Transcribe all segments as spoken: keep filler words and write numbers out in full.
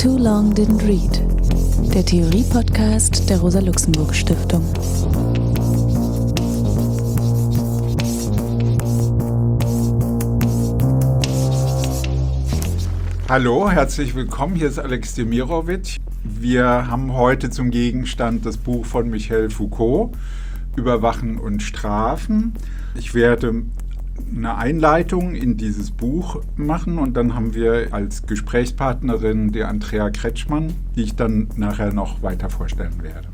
Too Long Didn't Read, der Theorie-Podcast der Rosa-Luxemburg-Stiftung. Hallo, herzlich willkommen, hier ist Alex Demirovic. Wir haben heute zum Gegenstand das Buch von Michel Foucault, Überwachen und Strafen. Ich werde eine Einleitung in dieses Buch machen und dann haben wir als Gesprächspartnerin die Andrea Kretschmann, die ich dann nachher noch weiter vorstellen werde.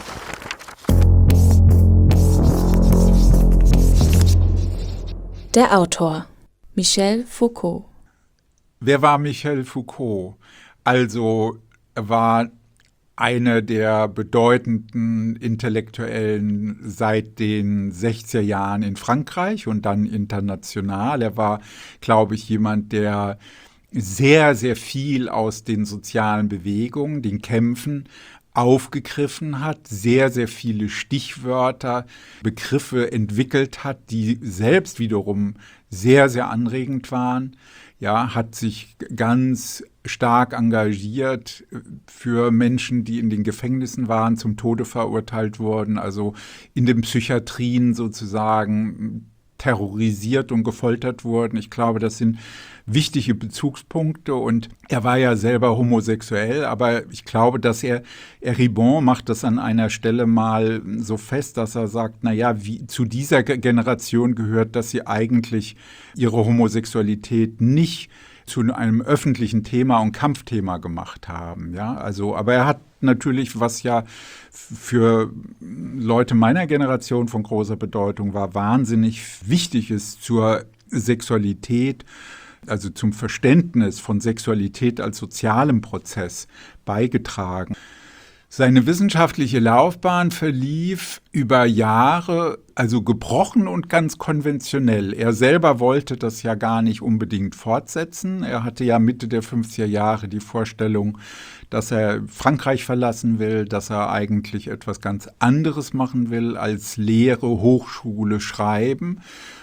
Der Autor Michel Foucault. Wer war Michel Foucault? Also er war einer der bedeutenden Intellektuellen seit den sechziger Jahren in Frankreich und dann international. Er war, glaube ich, jemand, der sehr, sehr viel aus den sozialen Bewegungen, den Kämpfen aufgegriffen hat, sehr, sehr viele Stichwörter, Begriffe entwickelt hat, die selbst wiederum sehr, sehr anregend waren. Ja, hat sich ganz stark engagiert für Menschen, die in den Gefängnissen waren, zum Tode verurteilt wurden, also in den Psychiatrien sozusagen terrorisiert und gefoltert wurden. Ich glaube, das sind wichtige Bezugspunkte und er war ja selber homosexuell, aber ich glaube, dass er, Eribon macht das an einer Stelle mal so fest, dass er sagt, naja, wie zu dieser Generation gehört, dass sie eigentlich ihre Homosexualität nicht zu einem öffentlichen Thema und Kampfthema gemacht haben. Ja, also, aber er hat natürlich, was ja für Leute meiner Generation von großer Bedeutung war, wahnsinnig wichtig ist zur Sexualität, also zum Verständnis von Sexualität als sozialem Prozess beigetragen. Seine wissenschaftliche Laufbahn verlief über Jahre, also gebrochen und ganz konventionell. Er selber wollte das ja gar nicht unbedingt fortsetzen. Er hatte ja Mitte der fünfziger Jahre die Vorstellung, dass er Frankreich verlassen will, dass er eigentlich etwas ganz anderes machen will als Lehre, Hochschule, Schreiben.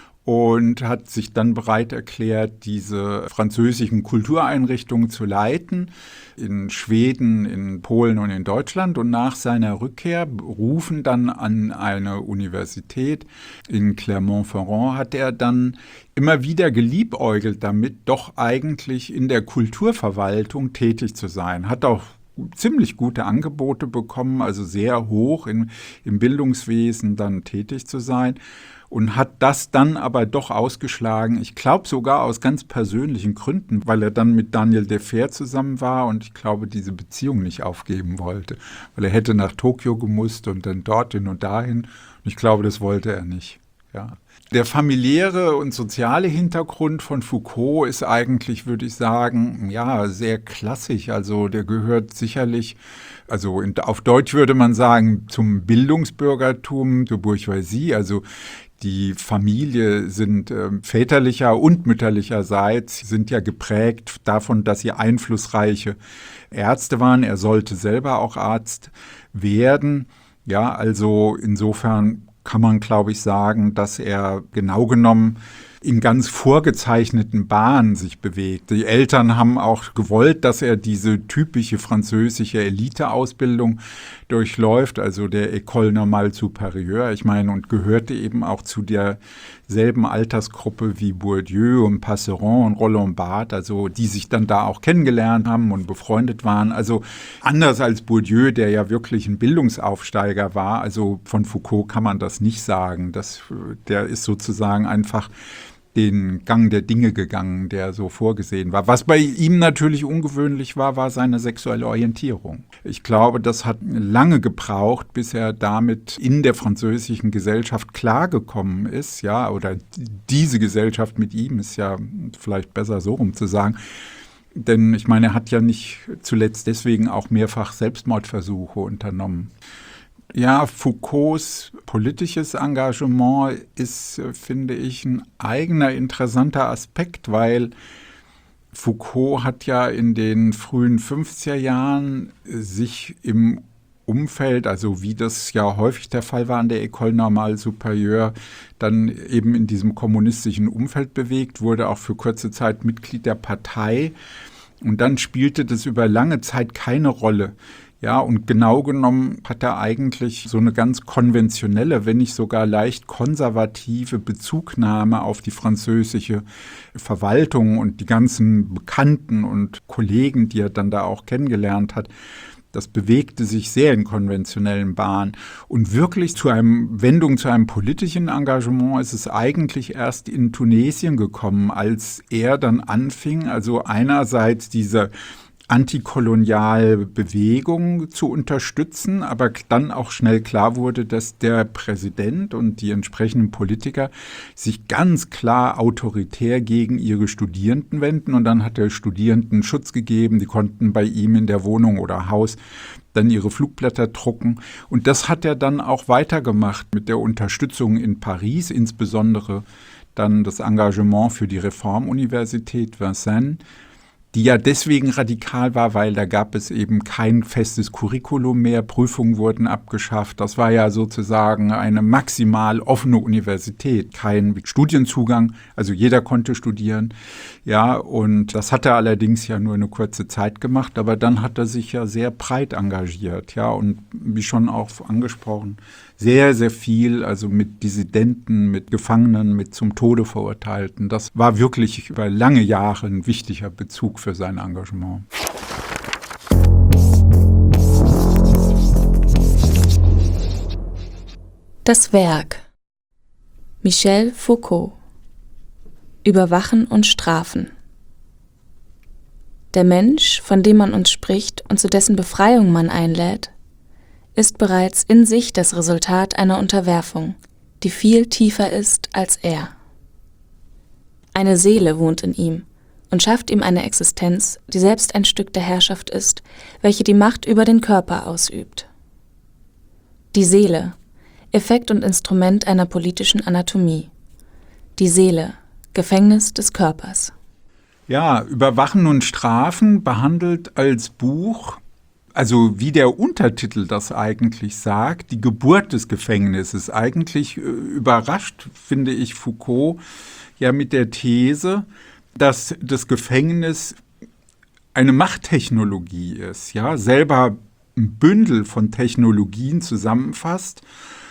Und hat sich dann bereit erklärt, diese französischen Kultureinrichtungen zu leiten, in Schweden, in Polen und in Deutschland. Und nach seiner Rückkehr, berufen dann an eine Universität in Clermont-Ferrand, hat er dann immer wieder geliebäugelt damit, doch eigentlich in der Kulturverwaltung tätig zu sein. Hat auch ziemlich gute Angebote bekommen, also sehr hoch in, im Bildungswesen dann tätig zu sein. Und hat das dann aber doch ausgeschlagen, ich glaube sogar aus ganz persönlichen Gründen, weil er dann mit Daniel Defer zusammen war und ich glaube, diese Beziehung nicht aufgeben wollte. Weil er hätte nach Tokio gemusst und dann dorthin und dahin. Und ich glaube, das wollte er nicht. Ja. Der familiäre und soziale Hintergrund von Foucault ist eigentlich, würde ich sagen, ja, sehr klassisch. Also der gehört sicherlich, also in, auf Deutsch würde man sagen, zum Bildungsbürgertum, zur Bourgeoisie, also die Familie sind äh, väterlicher und mütterlicherseits sind ja geprägt davon, dass sie einflussreiche Ärzte waren. Er sollte selber auch Arzt werden. Ja, also insofern kann man, glaube ich, sagen, dass er genau genommen in ganz vorgezeichneten Bahnen sich bewegt. Die Eltern haben auch gewollt, dass er diese typische französische Elite-Ausbildung durchläuft, also der École Normale Supérieure. Ich meine, und gehörte eben auch zu derselben Altersgruppe wie Bourdieu und Passeron und Roland Barthes, also die sich dann da auch kennengelernt haben und befreundet waren. Also anders als Bourdieu, der ja wirklich ein Bildungsaufsteiger war, also von Foucault kann man das nicht sagen. Das, der ist sozusagen einfach den Gang der Dinge gegangen, der so vorgesehen war. Was bei ihm natürlich ungewöhnlich war, war seine sexuelle Orientierung. Ich glaube, das hat lange gebraucht, bis er damit in der französischen Gesellschaft klargekommen ist, ja, oder diese Gesellschaft mit ihm ist ja vielleicht besser so rum zu sagen. Denn ich meine, er hat ja nicht zuletzt deswegen auch mehrfach Selbstmordversuche unternommen. Ja, Foucaults politisches Engagement ist, finde ich, ein eigener interessanter Aspekt, weil Foucault hat ja in den frühen fünfziger Jahren sich im Umfeld, also wie das ja häufig der Fall war an der École Normale Supérieure, dann eben in diesem kommunistischen Umfeld bewegt, wurde auch für kurze Zeit Mitglied der Partei Und dann spielte das über lange Zeit keine Rolle. Ja, und genau genommen hat er eigentlich so eine ganz konventionelle, wenn nicht sogar leicht konservative Bezugnahme auf die französische Verwaltung und die ganzen Bekannten und Kollegen, die er dann da auch kennengelernt hat. Das bewegte sich sehr in konventionellen Bahnen. Und wirklich zu einem Wendung zu einem politischen Engagement ist es eigentlich erst in Tunesien gekommen, als er dann anfing, also einerseits diese antikoloniale Bewegung zu unterstützen, aber dann auch schnell klar wurde, dass der Präsident und die entsprechenden Politiker sich ganz klar autoritär gegen ihre Studierenden wenden. Und dann hat der Studierenden Schutz gegeben, die konnten bei ihm in der Wohnung oder Haus dann ihre Flugblätter drucken. Und das hat er dann auch weitergemacht mit der Unterstützung in Paris, insbesondere dann das Engagement für die Reformuniversität Vincennes, die ja deswegen radikal war, weil da gab es eben kein festes Curriculum mehr, Prüfungen wurden abgeschafft. Das war ja sozusagen eine maximal offene Universität, kein Studienzugang, also jeder konnte studieren. Ja, und das hat er allerdings ja nur eine kurze Zeit gemacht, aber dann hat er sich ja sehr breit engagiert, ja, und wie schon auch angesprochen, sehr, sehr viel, also mit Dissidenten, mit Gefangenen, mit zum Tode Verurteilten. Das war wirklich über lange Jahre ein wichtiger Bezug für sein Engagement. Das Werk. Michel Foucault. Überwachen und Strafen. Der Mensch, von dem man uns spricht und zu dessen Befreiung man einlädt, ist bereits in sich das Resultat einer Unterwerfung, die viel tiefer ist als er. Eine Seele wohnt in ihm und schafft ihm eine Existenz, die selbst ein Stück der Herrschaft ist, welche die Macht über den Körper ausübt. Die Seele, Effekt und Instrument einer politischen Anatomie. Die Seele, Gefängnis des Körpers. Ja, Überwachen und Strafen behandelt als Buch, also wie der Untertitel das eigentlich sagt, die Geburt des Gefängnisses. Eigentlich äh, überrascht, finde ich, Foucault ja mit der These, dass das Gefängnis eine Machttechnologie ist, ja, selber ein Bündel von Technologien zusammenfasst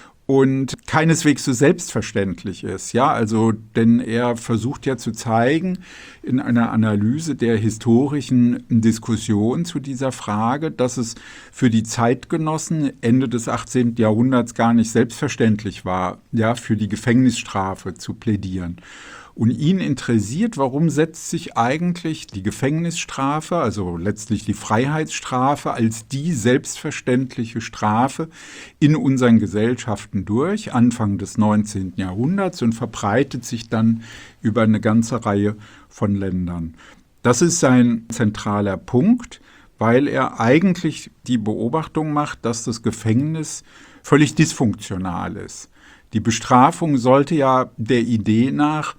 und keineswegs so selbstverständlich ist, ja, also denn er versucht ja zu zeigen in einer Analyse der historischen Diskussion zu dieser Frage, dass es für die Zeitgenossen Ende des achtzehnten Jahrhunderts gar nicht selbstverständlich war, ja, für die Gefängnisstrafe zu plädieren. Und ihn interessiert, warum setzt sich eigentlich die Gefängnisstrafe, also letztlich die Freiheitsstrafe, als die selbstverständliche Strafe in unseren Gesellschaften durch, Anfang des neunzehnten Jahrhunderts, und verbreitet sich dann über eine ganze Reihe von Ländern. Das ist sein zentraler Punkt, weil er eigentlich die Beobachtung macht, dass das Gefängnis völlig dysfunktional ist. Die Bestrafung sollte ja der Idee nach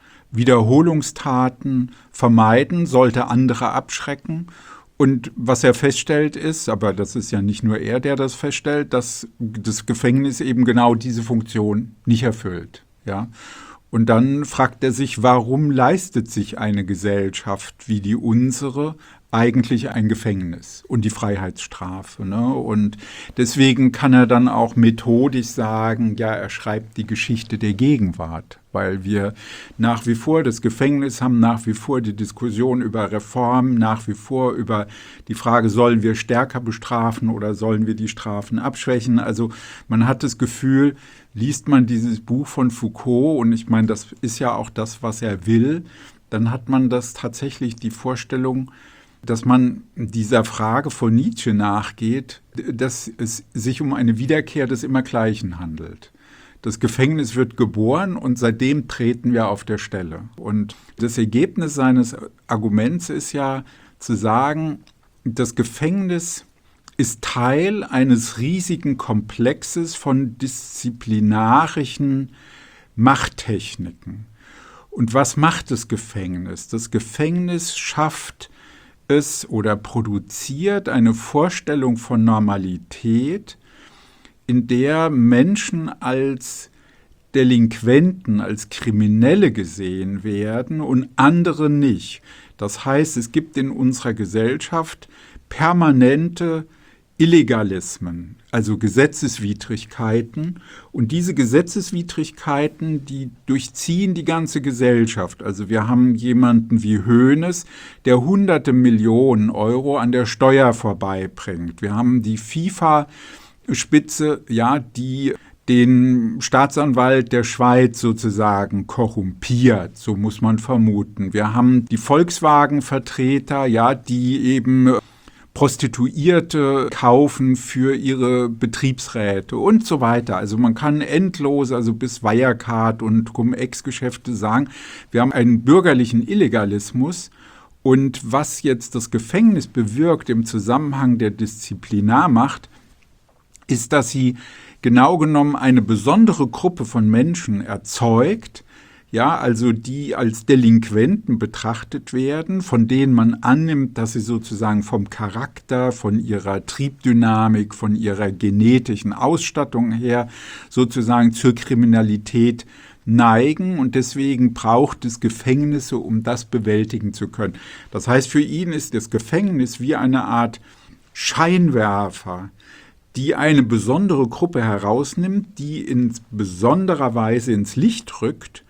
Wiederholungstaten vermeiden, sollte andere abschrecken. Und was er feststellt ist, aber das ist ja nicht nur er, der das feststellt, dass das Gefängnis eben genau diese Funktion nicht erfüllt. Ja? Und dann fragt er sich, warum leistet sich eine Gesellschaft wie die unsere eigentlich ein Gefängnis und die Freiheitsstrafe, ne? Und deswegen kann er dann auch methodisch sagen, ja, er schreibt die Geschichte der Gegenwart, weil wir nach wie vor das Gefängnis haben, nach wie vor die Diskussion über Reform, nach wie vor über die Frage, sollen wir stärker bestrafen oder sollen wir die Strafen abschwächen? Also man hat das Gefühl, liest man dieses Buch von Foucault, und ich meine, das ist ja auch das, was er will, dann hat man das tatsächlich die Vorstellung, dass man dieser Frage von Nietzsche nachgeht, dass es sich um eine Wiederkehr des Immergleichen handelt. Das Gefängnis wird geboren und seitdem treten wir auf der Stelle. Und das Ergebnis seines Arguments ist ja zu sagen, das Gefängnis ist Teil eines riesigen Komplexes von disziplinarischen Machttechniken. Und was macht das Gefängnis? Das Gefängnis schafft es oder produziert eine Vorstellung von Normalität, in der Menschen als Delinquenten, als Kriminelle gesehen werden und andere nicht. Das heißt, es gibt in unserer Gesellschaft permanente Illegalismen, also Gesetzeswidrigkeiten. Und diese Gesetzeswidrigkeiten, die durchziehen die ganze Gesellschaft. Also wir haben jemanden wie Hoeneß, der hunderte Millionen Euro an der Steuer vorbeibringt. Wir haben die FIFA-Spitze, ja, die den Staatsanwalt der Schweiz sozusagen korrumpiert, so muss man vermuten. Wir haben die Volkswagen-Vertreter, ja, die eben Prostituierte kaufen für ihre Betriebsräte und so weiter. Also man kann endlos, also bis Wirecard und Cum-Ex-Geschäfte sagen, wir haben einen bürgerlichen Illegalismus. Und was jetzt das Gefängnis bewirkt im Zusammenhang der Disziplinarmacht, ist, dass sie genau genommen eine besondere Gruppe von Menschen erzeugt, ja, also die als Delinquenten betrachtet werden, von denen man annimmt, dass sie sozusagen vom Charakter, von ihrer Triebdynamik, von ihrer genetischen Ausstattung her sozusagen zur Kriminalität neigen, und deswegen braucht es Gefängnisse, um das bewältigen zu können. Das heißt, für ihn ist das Gefängnis wie eine Art Scheinwerfer, die eine besondere Gruppe herausnimmt, die in besonderer Weise ins Licht rückt,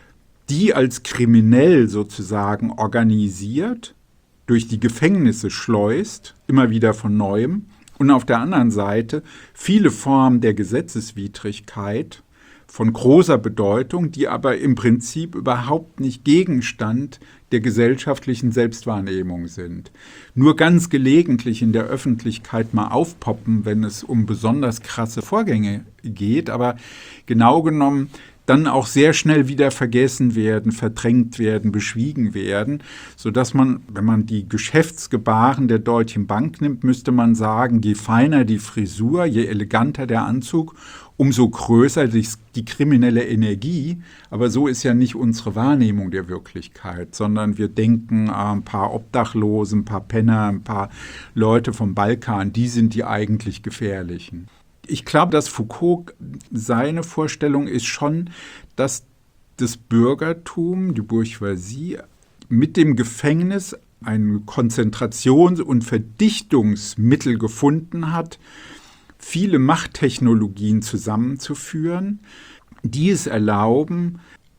die als kriminell sozusagen organisiert, durch die Gefängnisse schleust, immer wieder von Neuem, und auf der anderen Seite viele Formen der Gesetzeswidrigkeit von großer Bedeutung, die aber im Prinzip überhaupt nicht Gegenstand der gesellschaftlichen Selbstwahrnehmung sind. Nur ganz gelegentlich in der Öffentlichkeit mal aufpoppen, wenn es um besonders krasse Vorgänge geht, aber genau genommen dann auch sehr schnell wieder vergessen werden, verdrängt werden, beschwiegen werden, sodass man, wenn man die Geschäftsgebaren der Deutschen Bank nimmt, müsste man sagen, je feiner die Frisur, je eleganter der Anzug, umso größer die, die kriminelle Energie. Aber so ist ja nicht unsere Wahrnehmung der Wirklichkeit, sondern wir denken, ah, ein paar Obdachlose, ein paar Penner, ein paar Leute vom Balkan, die sind die eigentlich Gefährlichen. Ich glaube, dass Foucault, seine Vorstellung ist schon, dass das Bürgertum, die Bourgeoisie, mit dem Gefängnis ein Konzentrations- und Verdichtungsmittel gefunden hat, viele Machttechnologien zusammenzuführen, die es erlauben,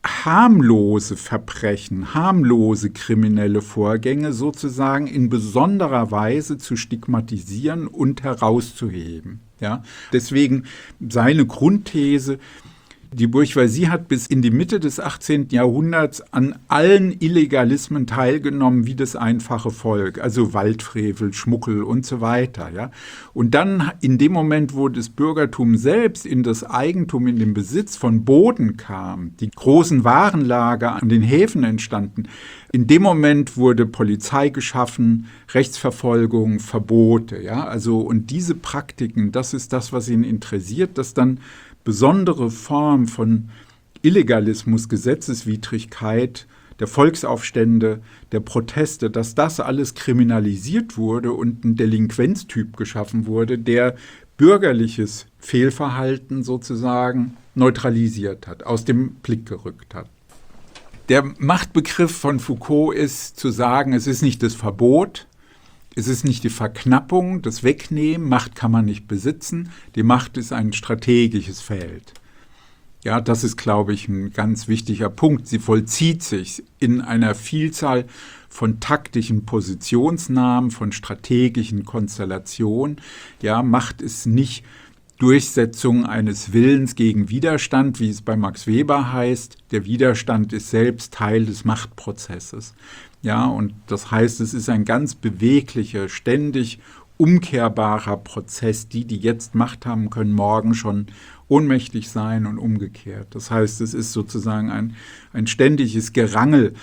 harmlose Verbrechen, harmlose kriminelle Vorgänge sozusagen in besonderer Weise zu stigmatisieren und herauszuheben. Ja? Deswegen seine Grundthese: Die Bourgeoisie hat bis in die Mitte des achtzehnten Jahrhunderts an allen Illegalismen teilgenommen wie das einfache Volk, also Waldfrevel, Schmuggel und so weiter. Ja? Und dann in dem Moment, wo das Bürgertum selbst in das Eigentum, in den Besitz von Boden kam, die großen Warenlager an den Häfen entstanden, in dem Moment wurde Polizei geschaffen, Rechtsverfolgung, Verbote. Ja? Also, und diese Praktiken, das ist das, was ihn interessiert, dass dann besondere Form von Illegalismus, Gesetzeswidrigkeit, der Volksaufstände, der Proteste, dass das alles kriminalisiert wurde und ein Delinquenztyp geschaffen wurde, der bürgerliches Fehlverhalten sozusagen neutralisiert hat, aus dem Blick gerückt hat. Der Machtbegriff von Foucault ist zu sagen, es ist nicht das Verbot, es ist nicht die Verknappung, das Wegnehmen, Macht kann man nicht besitzen, die Macht ist ein strategisches Feld. Ja, das ist, glaube ich, ein ganz wichtiger Punkt. Sie vollzieht sich in einer Vielzahl von taktischen Positionsnahmen, von strategischen Konstellationen. Ja, Macht ist nicht Durchsetzung eines Willens gegen Widerstand, wie es bei Max Weber heißt. Der Widerstand ist selbst Teil des Machtprozesses. Ja, und das heißt, es ist ein ganz beweglicher, ständig umkehrbarer Prozess. Die, die jetzt Macht haben, können morgen schon ohnmächtig sein und umgekehrt. Das heißt, es ist sozusagen ein, ein ständiges Gerangel.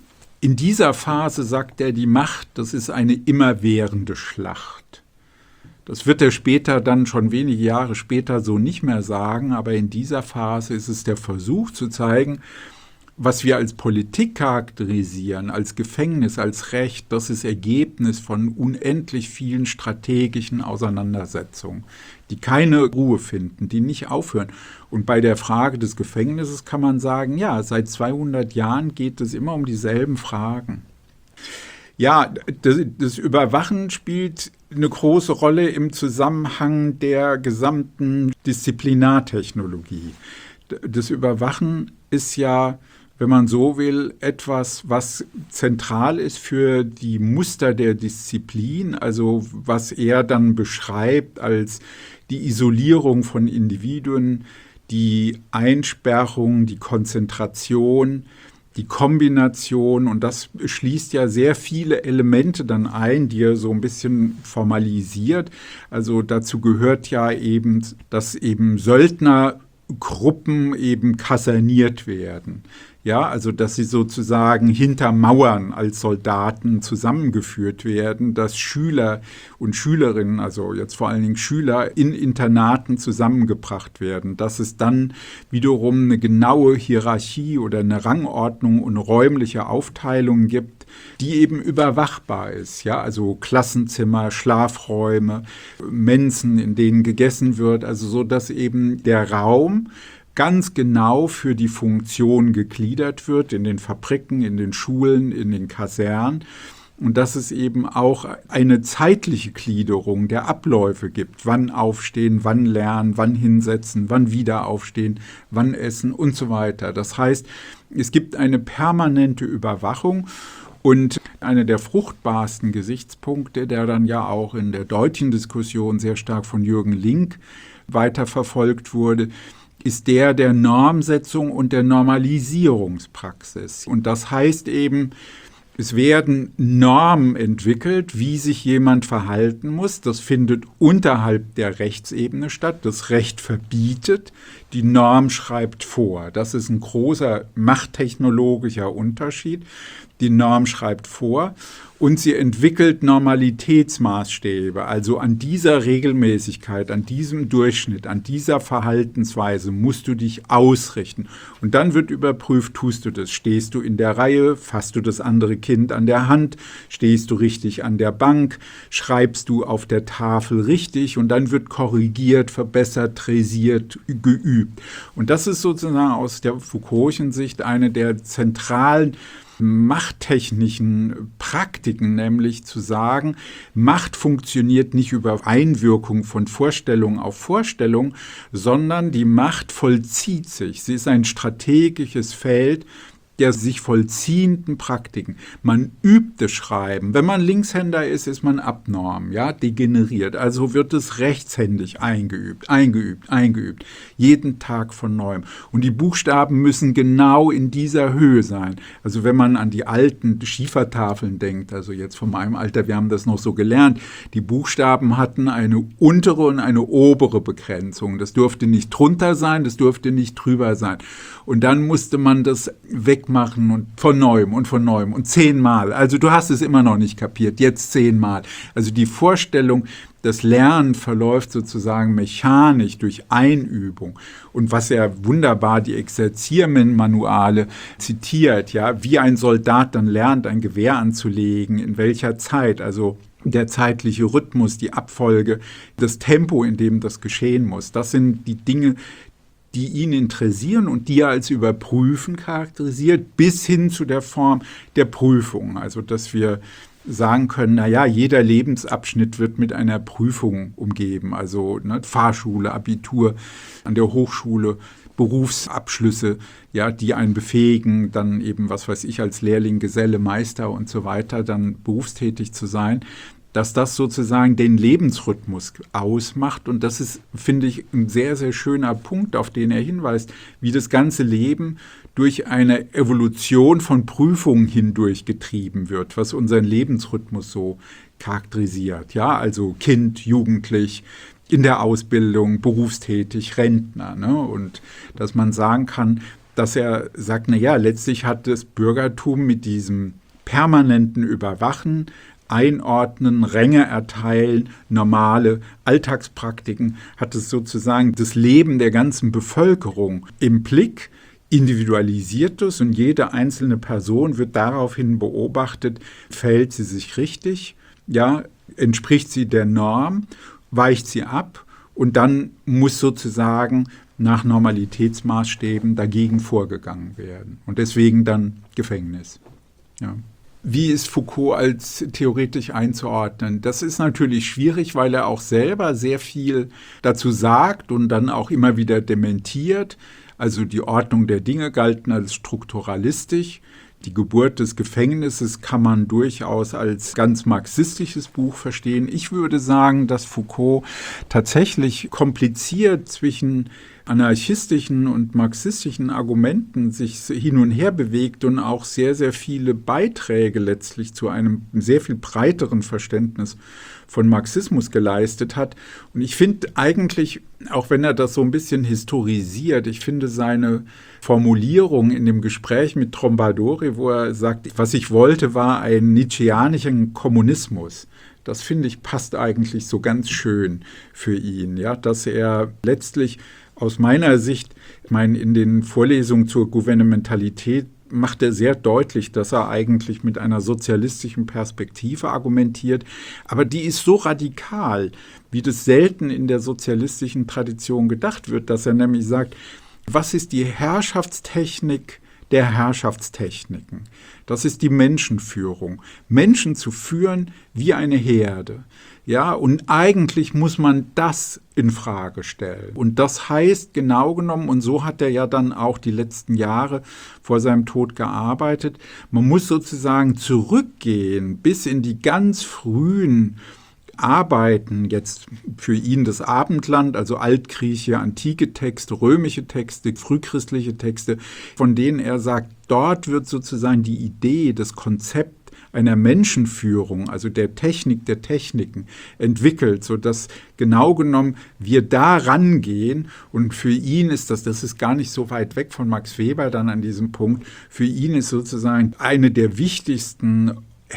In dieser Phase sagt er, die Macht, das ist eine immerwährende Schlacht. Das wird er später dann, schon wenige Jahre später, so nicht mehr sagen, aber in dieser Phase ist es der Versuch zu zeigen, was wir als Politik charakterisieren, als Gefängnis, als Recht, das ist Ergebnis von unendlich vielen strategischen Auseinandersetzungen, die keine Ruhe finden, die nicht aufhören. Und bei der Frage des Gefängnisses kann man sagen, ja, seit zweihundert Jahren geht es immer um dieselben Fragen. Ja, das, das Überwachen spielt eine große Rolle im Zusammenhang der gesamten Disziplinartechnologie. Das Überwachen ist ja, wenn man so will, etwas, was zentral ist für die Muster der Disziplin, also was er dann beschreibt als die Isolierung von Individuen, die Einsperrung, die Konzentration, die Kombination, und das schließt ja sehr viele Elemente dann ein, die er so ein bisschen formalisiert. Also dazu gehört ja eben, dass eben Söldnergruppen eben kaserniert werden. Ja, also dass sie sozusagen hinter Mauern als Soldaten zusammengeführt werden, dass Schüler und Schülerinnen, also jetzt vor allen Dingen Schüler, in Internaten zusammengebracht werden, dass es dann wiederum eine genaue Hierarchie oder eine Rangordnung und räumliche Aufteilung gibt, die eben überwachbar ist. Ja, also Klassenzimmer, Schlafräume, Mensen, in denen gegessen wird, also so, dass eben der Raum ganz genau für die Funktion gegliedert wird, in den Fabriken, in den Schulen, in den Kasernen. Und dass es eben auch eine zeitliche Gliederung der Abläufe gibt. Wann aufstehen, wann lernen, wann hinsetzen, wann wieder aufstehen, wann essen und so weiter. Das heißt, es gibt eine permanente Überwachung. Und einer der fruchtbarsten Gesichtspunkte, der dann ja auch in der deutschen Diskussion sehr stark von Jürgen Link weiterverfolgt wurde, ist der der Normsetzung und der Normalisierungspraxis. Und das heißt eben, es werden Normen entwickelt, wie sich jemand verhalten muss. Das findet unterhalb der Rechtsebene statt. Das Recht verbietet, die Norm schreibt vor. Das ist ein großer machttechnologischer Unterschied. Die Norm schreibt vor und sie entwickelt Normalitätsmaßstäbe. Also an dieser Regelmäßigkeit, an diesem Durchschnitt, an dieser Verhaltensweise musst du dich ausrichten. Und dann wird überprüft, tust du das? Stehst du in der Reihe? Fasst du das andere Kind an der Hand? Stehst du richtig an der Bank? Schreibst du auf der Tafel richtig? Und dann wird korrigiert, verbessert, träsiert, geübt. Und das ist sozusagen aus der Foucault'schen Sicht eine der zentralen machttechnischen Praktiken, nämlich zu sagen, Macht funktioniert nicht über Einwirkung von Vorstellung auf Vorstellung, sondern die Macht vollzieht sich. Sie ist ein strategisches Feld der sich vollziehenden Praktiken. Man übt das Schreiben. Wenn man Linkshänder ist, ist man abnorm, ja, degeneriert. Also wird es rechtshändig eingeübt, eingeübt, eingeübt. Jeden Tag von neuem. Und die Buchstaben müssen genau in dieser Höhe sein. Also wenn man an die alten Schiefertafeln denkt, also jetzt von meinem Alter, wir haben das noch so gelernt, die Buchstaben hatten eine untere und eine obere Begrenzung. Das durfte nicht drunter sein, das durfte nicht drüber sein. Und dann musste man das wegmachen und von neuem und von neuem und zehnmal. Also du hast es immer noch nicht kapiert, jetzt zehnmal. Also die Vorstellung, das Lernen verläuft sozusagen mechanisch durch Einübung. Und was er wunderbar die Exerziermanuale zitiert, ja, wie ein Soldat dann lernt, ein Gewehr anzulegen, in welcher Zeit, also der zeitliche Rhythmus, die Abfolge, das Tempo, in dem das geschehen muss. Das sind die Dinge, die ihn interessieren und die er als Überprüfen charakterisiert, bis hin zu der Form der Prüfung. Also, dass wir sagen können, naja, jeder Lebensabschnitt wird mit einer Prüfung umgeben. Also ne, Fahrschule, Abitur, an der Hochschule, Berufsabschlüsse, ja, die einen befähigen, dann eben, was weiß ich, als Lehrling, Geselle, Meister und so weiter, dann berufstätig zu sein, dass das sozusagen den Lebensrhythmus ausmacht. Und das ist, finde ich, ein sehr, sehr schöner Punkt, auf den er hinweist, wie das ganze Leben durch eine Evolution von Prüfungen hindurch getrieben wird, was unseren Lebensrhythmus so charakterisiert. Ja, also Kind, Jugendlich, in der Ausbildung, berufstätig, Rentner. Ne? Und dass man sagen kann, dass er sagt, na ja, letztlich hat das Bürgertum mit diesem permanenten Überwachen, Einordnen, Ränge erteilen, normale Alltagspraktiken, hat es sozusagen das Leben der ganzen Bevölkerung im Blick, individualisiert es und jede einzelne Person wird daraufhin beobachtet, verhält sie sich richtig, ja, entspricht sie der Norm, weicht sie ab und dann muss sozusagen nach Normalitätsmaßstäben dagegen vorgegangen werden und deswegen dann Gefängnis. Ja. Wie ist Foucault als theoretisch einzuordnen? Das ist natürlich schwierig, weil er auch selber sehr viel dazu sagt und dann auch immer wieder dementiert. Also die Ordnung der Dinge galten als strukturalistisch. Die Geburt des Gefängnisses kann man durchaus als ganz marxistisches Buch verstehen. Ich würde sagen, dass Foucault tatsächlich kompliziert zwischen anarchistischen und marxistischen Argumenten sich hin und her bewegt und auch sehr, sehr viele Beiträge letztlich zu einem sehr viel breiteren Verständnis von Marxismus geleistet hat. Und ich finde eigentlich, auch wenn er das so ein bisschen historisiert, ich finde seine Formulierung in dem Gespräch mit Trombadori, wo er sagt, was ich wollte, war einen nietzscheanischen Kommunismus. Das finde ich passt eigentlich so ganz schön für ihn, ja, dass er letztlich aus meiner Sicht, ich meine, in den Vorlesungen zur Gouvernementalität macht er sehr deutlich, dass er eigentlich mit einer sozialistischen Perspektive argumentiert. Aber die ist so radikal, wie das selten in der sozialistischen Tradition gedacht wird, dass er nämlich sagt, was ist die Herrschaftstechnik der Herrschaftstechniken? Das ist die Menschenführung. Menschen zu führen wie eine Herde. Ja, und eigentlich muss man das in Frage stellen. Und das heißt genau genommen, und so hat er ja dann auch die letzten Jahre vor seinem Tod gearbeitet, man muss sozusagen zurückgehen bis in die ganz frühen Arbeiten, jetzt für ihn das Abendland, also altgriechische, antike Texte, römische Texte, frühchristliche Texte, von denen er sagt, dort wird sozusagen die Idee, das Konzept einer Menschenführung, also der Technik der Techniken, entwickelt, sodass genau genommen wir da rangehen. Und für ihn ist das, das ist gar nicht so weit weg von Max Weber dann an diesem Punkt, für ihn ist sozusagen eine der wichtigsten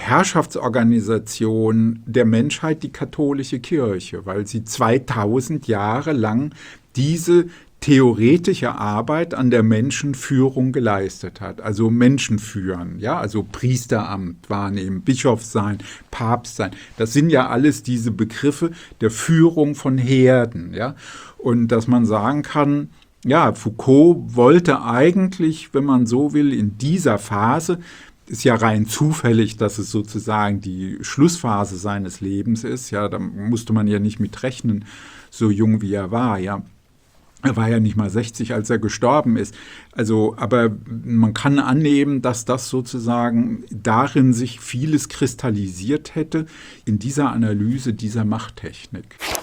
Herrschaftsorganisationen der Menschheit die katholische Kirche, weil sie zweitausend Jahre lang diese theoretische Arbeit an der Menschenführung geleistet hat. Also Menschen führen, ja, also Priesteramt wahrnehmen, Bischof sein, Papst sein. Das sind ja alles diese Begriffe der Führung von Herden, ja. Und dass man sagen kann, ja, Foucault wollte eigentlich, wenn man so will, in dieser Phase, ist ja rein zufällig, dass es sozusagen die Schlussphase seines Lebens ist, ja, da musste man ja nicht mit rechnen, so jung wie er war, ja. Er war ja nicht mal sechzig, als er gestorben ist. Also, aber man kann annehmen, dass das sozusagen darin sich vieles kristallisiert hätte, in dieser Analyse dieser Machttechnik.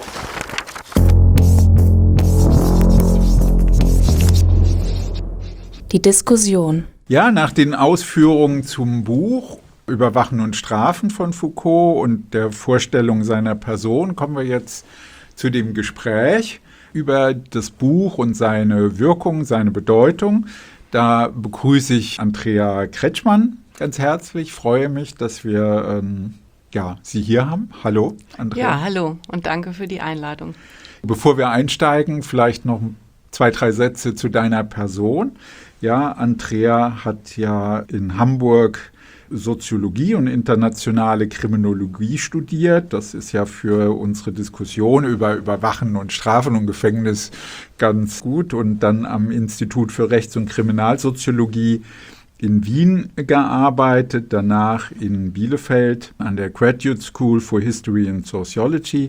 Die Diskussion. Ja, nach den Ausführungen zum Buch Überwachen und Strafen von Foucault und der Vorstellung seiner Person kommen wir jetzt zu dem Gespräch über das Buch und seine Wirkung, seine Bedeutung. Da begrüße ich Andrea Kretschmann ganz herzlich. Freue mich, dass wir ähm, ja, Sie hier haben. Hallo, Andrea. Ja, hallo und danke für die Einladung. Bevor wir einsteigen, vielleicht noch zwei, drei Sätze zu deiner Person. Ja, Andrea hat ja in Hamburg Soziologie und internationale Kriminologie studiert. Das ist ja für unsere Diskussion über Überwachen und Strafen und Gefängnis ganz gut. Und dann am Institut für Rechts- und Kriminalsoziologie in Wien gearbeitet, danach in Bielefeld an der Graduate School for History and Sociology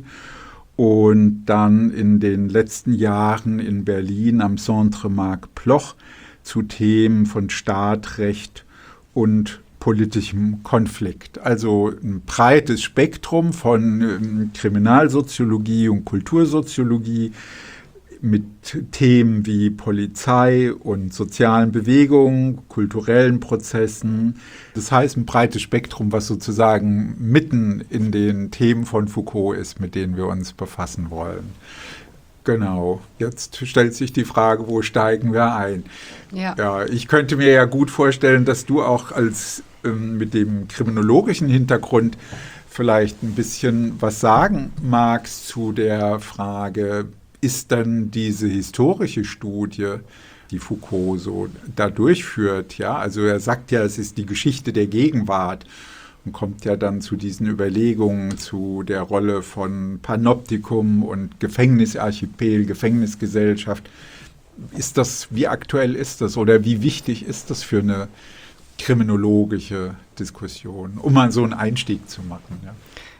und dann in den letzten Jahren in Berlin am Centre Marc Bloch zu Themen von Staat, Recht und politischem Konflikt. Also ein breites Spektrum von ähm, Kriminalsoziologie und Kultursoziologie mit Themen wie Polizei und sozialen Bewegungen, kulturellen Prozessen. Das heißt, ein breites Spektrum, was sozusagen mitten in den Themen von Foucault ist, mit denen wir uns befassen wollen. Genau, jetzt stellt sich die Frage, wo steigen wir ein? Ja. Ja, ich könnte mir ja gut vorstellen, dass du auch als ähm, mit dem kriminologischen Hintergrund vielleicht ein bisschen was sagen magst zu der Frage, ist dann diese historische Studie, die Foucault so da durchführt, ja, also er sagt ja, es ist die Geschichte der Gegenwart. Und kommt ja dann zu diesen Überlegungen zu der Rolle von Panoptikum und Gefängnisarchipel, Gefängnisgesellschaft. Ist das, wie aktuell ist das oder wie wichtig ist das für eine kriminologische Diskussion, um mal so einen Einstieg zu machen. Ja.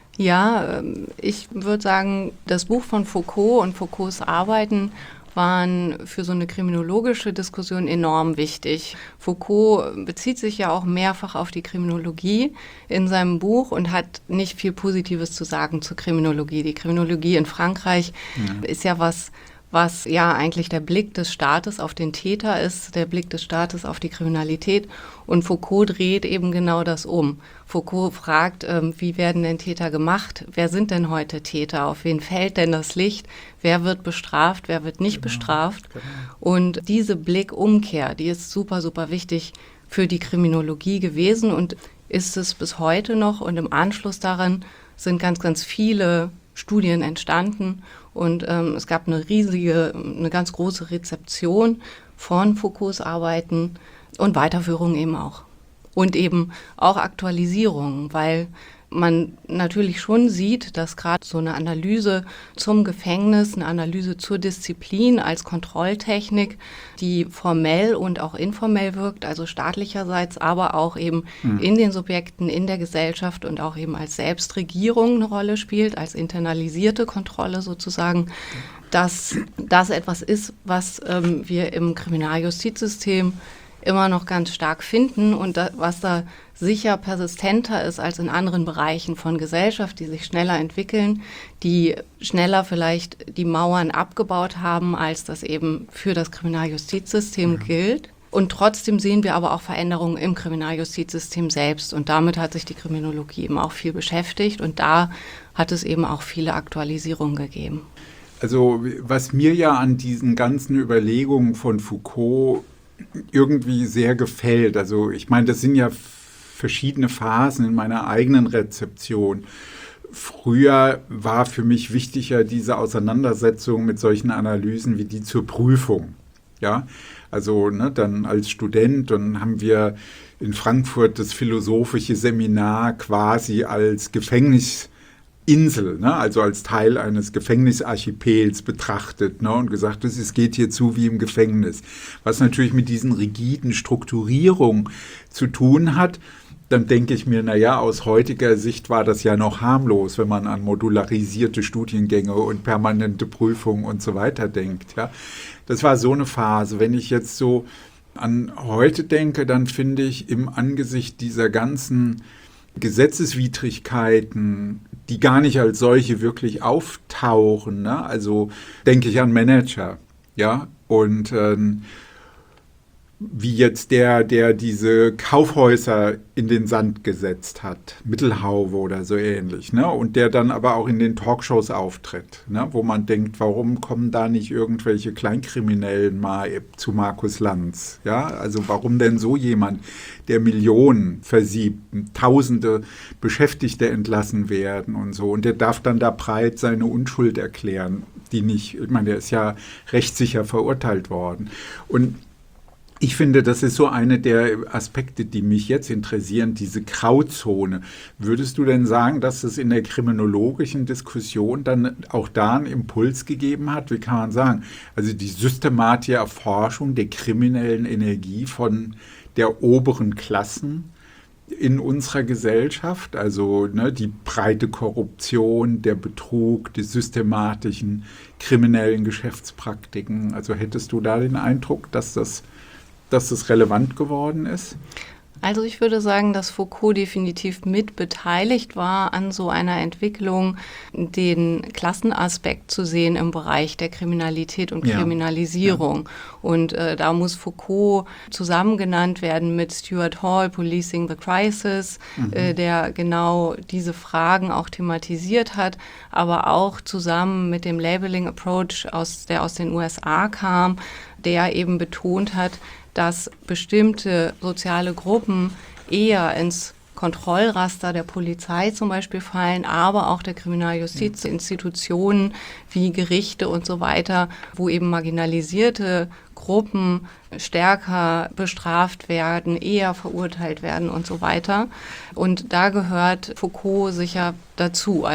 Ja, ich würde sagen, das Buch von Foucault und Foucaults Arbeiten waren für so eine kriminologische Diskussion enorm wichtig. Foucault bezieht sich ja auch mehrfach auf die Kriminologie in seinem Buch und hat nicht viel Positives zu sagen zur Kriminologie. Die Kriminologie in Frankreich ja. ist ja was, was ja eigentlich der Blick des Staates auf den Täter ist, der Blick des Staates auf die Kriminalität. Und Foucault dreht eben genau das um. Foucault fragt, ähm, wie werden denn Täter gemacht? Wer sind denn heute Täter? Auf wen fällt denn das Licht? Wer wird bestraft? Wer wird nicht genau, bestraft? Genau. Und diese Blickumkehr, die ist super, super wichtig für die Kriminologie gewesen und ist es bis heute noch. Und im Anschluss daran sind ganz, ganz viele Studien entstanden. Und ähm, es gab eine riesige, eine ganz große Rezeption von Foucaults Arbeiten und Weiterführung eben auch. Und eben auch Aktualisierung, weil man natürlich schon sieht, dass gerade so eine Analyse zum Gefängnis, eine Analyse zur Disziplin als Kontrolltechnik, die formell und auch informell wirkt, also staatlicherseits, aber auch eben mhm. in den Subjekten, in der Gesellschaft und auch eben als Selbstregierung eine Rolle spielt, als internalisierte Kontrolle sozusagen, dass das etwas ist, was ähm, wir im Kriminaljustizsystem immer noch ganz stark finden und da, was da sicher persistenter ist als in anderen Bereichen von Gesellschaft, die sich schneller entwickeln, die schneller vielleicht die Mauern abgebaut haben, als das eben für das Kriminaljustizsystem ja. gilt. Und trotzdem sehen wir aber auch Veränderungen im Kriminaljustizsystem selbst. Und damit hat sich die Kriminologie eben auch viel beschäftigt. Und da hat es eben auch viele Aktualisierungen gegeben. Also was mir ja an diesen ganzen Überlegungen von Foucault irgendwie sehr gefällt. Also ich meine, das sind ja verschiedene Phasen in meiner eigenen Rezeption. Früher war für mich wichtiger diese Auseinandersetzung mit solchen Analysen wie die zur Prüfung. Ja, also ne, dann als Student, dann haben wir in Frankfurt das philosophische Seminar quasi als Gefängnis Insel, ne, also als Teil eines Gefängnisarchipels betrachtet, ne, und gesagt, es geht hier zu wie im Gefängnis. Was natürlich mit diesen rigiden Strukturierungen zu tun hat, dann denke ich mir, naja, aus heutiger Sicht war das ja noch harmlos, wenn man an modularisierte Studiengänge und permanente Prüfungen und so weiter denkt. Ja. Das war so eine Phase. Wenn ich jetzt so an heute denke, dann finde ich im Angesicht dieser ganzen Gesetzeswidrigkeiten, die gar nicht als solche wirklich auftauchen, ne? Also denke ich an Manager, ja, und ähm, wie jetzt der, der diese Kaufhäuser in den Sand gesetzt hat, Mittelhauwe oder so ähnlich, ne? Und der dann aber auch in den Talkshows auftritt, ne? Wo man denkt, warum kommen da nicht irgendwelche Kleinkriminellen mal zu Markus Lanz, ja? Also warum denn so jemand, der Millionen versiebt, Tausende Beschäftigte entlassen werden und so, und der darf dann da breit seine Unschuld erklären, die nicht, ich meine, der ist ja rechtssicher verurteilt worden. Und ich finde, das ist so eine der Aspekte, die mich jetzt interessieren, diese Grauzone. Würdest du denn sagen, dass es in der kriminologischen Diskussion dann auch da einen Impuls gegeben hat? Wie kann man sagen? Also die systematische Erforschung der kriminellen Energie von der oberen Klassen in unserer Gesellschaft, also ne, die breite Korruption, der Betrug, die systematischen kriminellen Geschäftspraktiken. Also hättest du da den Eindruck, dass das dass es relevant geworden ist? Also ich würde sagen, dass Foucault definitiv mit beteiligt war an so einer Entwicklung, den Klassenaspekt zu sehen im Bereich der Kriminalität und ja. Kriminalisierung. Ja. Und äh, da muss Foucault zusammen genannt werden mit Stuart Hall, Policing the Crisis, mhm. äh, der genau diese Fragen auch thematisiert hat, aber auch zusammen mit dem Labeling Approach, aus, der aus den U S A kam, der eben betont hat, dass bestimmte soziale Gruppen eher ins Kontrollraster der Polizei zum Beispiel fallen, aber auch der Kriminaljustizinstitutionen wie Gerichte und so weiter, wo eben marginalisierte Gruppen stärker bestraft werden, eher verurteilt werden und so weiter. Und da gehört Foucault sicher dazu. Also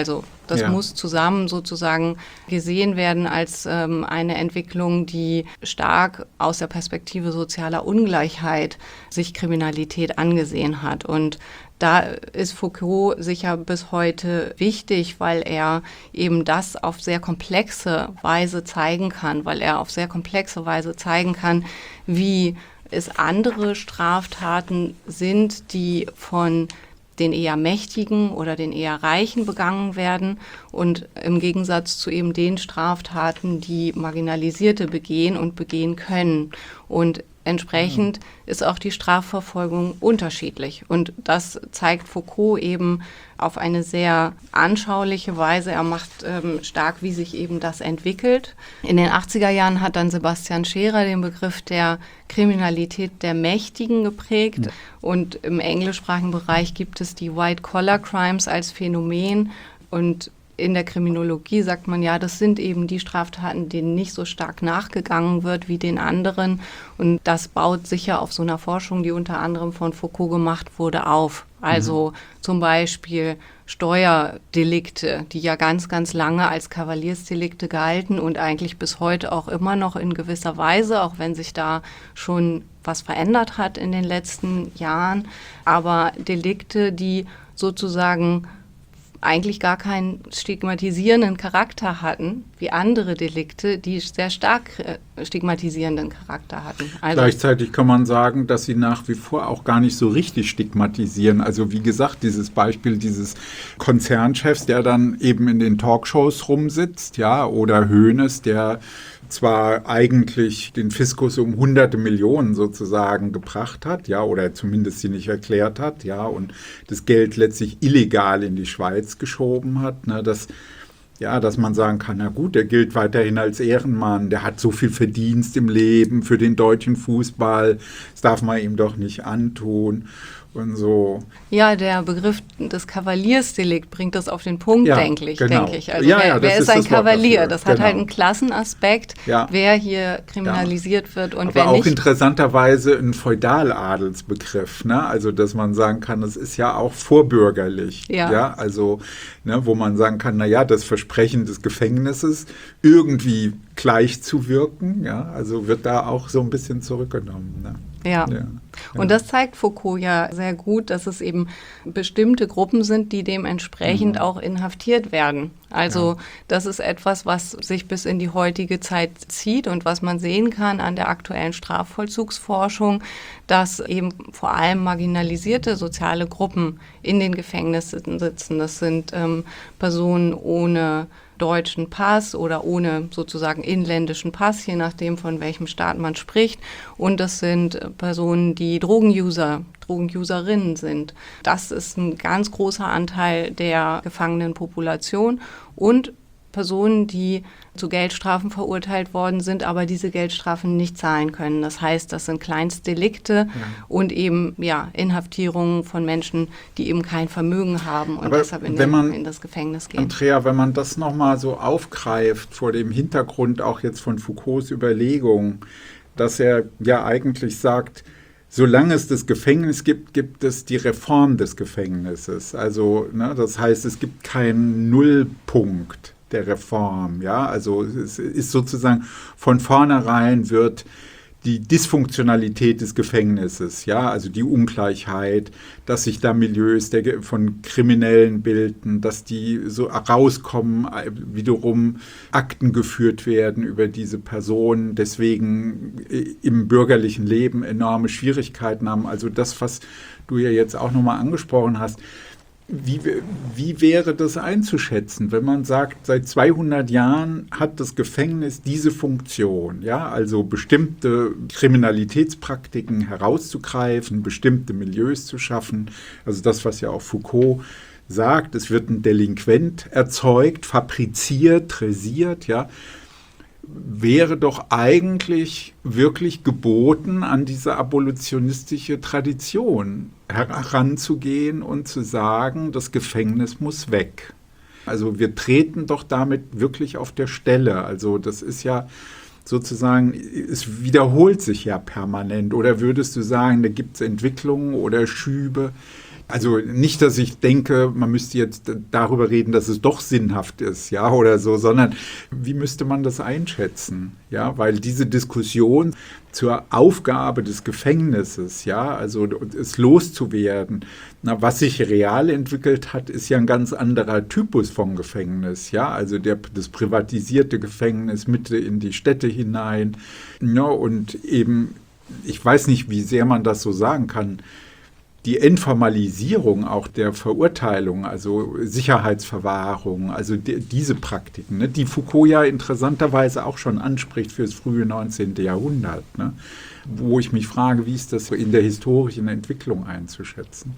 Das ja. muss zusammen sozusagen gesehen werden als ähm, eine Entwicklung, die stark aus der Perspektive sozialer Ungleichheit sich Kriminalität angesehen hat. Und da ist Foucault sicher bis heute wichtig, weil er eben das auf sehr komplexe Weise zeigen kann, weil er auf sehr komplexe Weise zeigen kann, wie es andere Straftaten sind, die von den eher Mächtigen oder den eher Reichen begangen werden und im Gegensatz zu eben den Straftaten, die Marginalisierte begehen und begehen können. Und entsprechend mhm. ist auch die Strafverfolgung unterschiedlich. Und das zeigt Foucault eben auf eine sehr anschauliche Weise. Er macht ähm, stark, wie sich eben das entwickelt. In den achtziger Jahren hat dann Sebastian Scherer den Begriff der Kriminalität der Mächtigen geprägt. Ja. Und im englischsprachigen Bereich gibt es die White-Collar-Crimes als Phänomen. Und in der Kriminologie sagt man, ja, das sind eben die Straftaten, denen nicht so stark nachgegangen wird wie den anderen. Und das baut sicher auf so einer Forschung, die unter anderem von Foucault gemacht wurde, auf. Also mhm. zum Beispiel Steuerdelikte, die ja ganz, ganz lange als Kavaliersdelikte galten und eigentlich bis heute auch immer noch in gewisser Weise, auch wenn sich da schon was verändert hat in den letzten Jahren. Aber Delikte, die sozusagen eigentlich gar keinen stigmatisierenden Charakter hatten, wie andere Delikte, die sehr stark äh, stigmatisierenden Charakter hatten. Also gleichzeitig kann man sagen, dass sie nach wie vor auch gar nicht so richtig stigmatisieren. Also wie gesagt, dieses Beispiel dieses Konzernchefs, der dann eben in den Talkshows rumsitzt, ja, oder Hoeneß, der zwar eigentlich den Fiskus um hunderte Millionen sozusagen gebracht hat, ja, oder zumindest sie nicht erklärt hat, ja, und das Geld letztlich illegal in die Schweiz geschoben hat, ne, dass, ja, dass man sagen kann, na gut, der gilt weiterhin als Ehrenmann, der hat so viel Verdienst im Leben für den deutschen Fußball, das darf man ihm doch nicht antun. Und so. Ja, der Begriff des Kavaliersdelikt bringt das auf den Punkt, ja, denke ich. Genau. Denk ich. Also ja, wer, ja, wer ist ein Kavalier? Das hat genau. halt einen Klassenaspekt, ja. wer hier kriminalisiert ja. wird und Aber wer auch nicht. Interessanterweise ein Feudaladelsbegriff, ne? Also dass man sagen kann, das ist ja auch vorbürgerlich. Ja. ja? Also ne, wo man sagen kann, naja, das Versprechen des Gefängnisses irgendwie gleich zu wirken, ja, also wird da auch so ein bisschen zurückgenommen. Ne? Ja. ja, und das zeigt Foucault ja sehr gut, dass es eben bestimmte Gruppen sind, die dementsprechend mhm. auch inhaftiert werden. Also ja. das ist etwas, was sich bis in die heutige Zeit zieht und was man sehen kann an der aktuellen Strafvollzugsforschung, dass eben vor allem marginalisierte soziale Gruppen in den Gefängnissen sitzen. Das sind ähm, Personen ohne deutschen Pass oder ohne sozusagen inländischen Pass, je nachdem von welchem Staat man spricht. Und das sind Personen, die Drogenuser, Drogenuserinnen sind. Das ist ein ganz großer Anteil der Gefangenenpopulation und Personen, die zu Geldstrafen verurteilt worden sind, aber diese Geldstrafen nicht zahlen können. Das heißt, das sind Kleinstdelikte ja. und eben ja, Inhaftierungen von Menschen, die eben kein Vermögen haben und aber deshalb in, wenn den, man, in das Gefängnis gehen. Andrea, wenn man das nochmal so aufgreift vor dem Hintergrund auch jetzt von Foucaults Überlegungen, dass er ja eigentlich sagt, solange es das Gefängnis gibt, gibt es die Reform des Gefängnisses. Also ne, das heißt, es gibt keinen Nullpunkt der Reform, ja, also es ist sozusagen von vornherein wird die Dysfunktionalität des Gefängnisses, ja, also die Ungleichheit, dass sich da Milieus der, von Kriminellen bilden, dass die so rauskommen, wiederum Akten geführt werden über diese Personen, deswegen im bürgerlichen Leben enorme Schwierigkeiten haben. Also das, was du ja jetzt auch nochmal angesprochen hast, Wie, wie wäre das einzuschätzen, wenn man sagt, seit zweihundert Jahren hat das Gefängnis diese Funktion, ja, also bestimmte Kriminalitätspraktiken herauszugreifen, bestimmte Milieus zu schaffen, also das, was ja auch Foucault sagt, es wird ein Delinquent erzeugt, fabriziert, dressiert, ja, wäre doch eigentlich wirklich geboten, an diese abolitionistische Tradition heranzugehen und zu sagen, das Gefängnis muss weg. Also wir treten doch damit wirklich auf der Stelle. Also das ist ja sozusagen, es wiederholt sich ja permanent. Oder würdest du sagen, da gibt es Entwicklungen oder Schübe, Also nicht, dass ich denke, man müsste jetzt darüber reden, dass es doch sinnhaft ist, ja, oder so, sondern wie müsste man das einschätzen? Ja, weil diese Diskussion zur Aufgabe des Gefängnisses, ja, also es loszuwerden, na, was sich real entwickelt hat, ist ja ein ganz anderer Typus von Gefängnis, ja, also der, das privatisierte Gefängnis Mitte in die Städte hinein, ja, und eben, ich weiß nicht, wie sehr man das so sagen kann, die Entformalisierung auch der Verurteilung, also Sicherheitsverwahrung, also die, diese Praktiken, ne, die Foucault ja interessanterweise auch schon anspricht für das frühe neunzehnte Jahrhundert, ne, wo ich mich frage, wie ist das in der historischen Entwicklung einzuschätzen?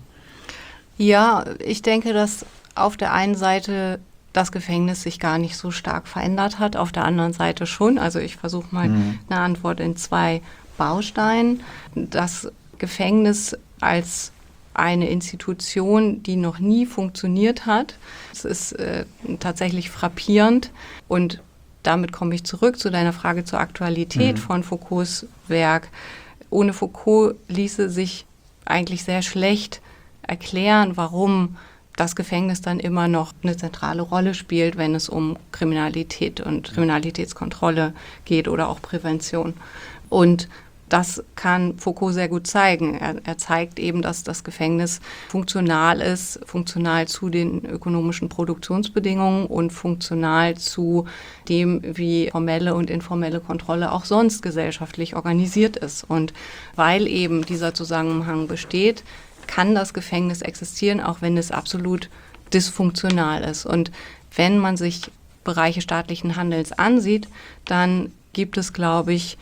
Ja, ich denke, dass auf der einen Seite das Gefängnis sich gar nicht so stark verändert hat, auf der anderen Seite schon. Also ich versuche mal mhm. eine Antwort in zwei Bausteinen. Das Gefängnis als eine Institution, die noch nie funktioniert hat. Es ist äh, tatsächlich frappierend und damit komme ich zurück zu deiner Frage zur Aktualität mhm. von Foucaults Werk. Ohne Foucault ließe sich eigentlich sehr schlecht erklären, warum das Gefängnis dann immer noch eine zentrale Rolle spielt, wenn es um Kriminalität und Kriminalitätskontrolle geht oder auch Prävention. Und das kann Foucault sehr gut zeigen. Er, er zeigt eben, dass das Gefängnis funktional ist, funktional zu den ökonomischen Produktionsbedingungen und funktional zu dem, wie formelle und informelle Kontrolle auch sonst gesellschaftlich organisiert ist. Und weil eben dieser Zusammenhang besteht, kann das Gefängnis existieren, auch wenn es absolut dysfunktional ist. Und wenn man sich Bereiche staatlichen Handelns ansieht, dann gibt es, glaube ich,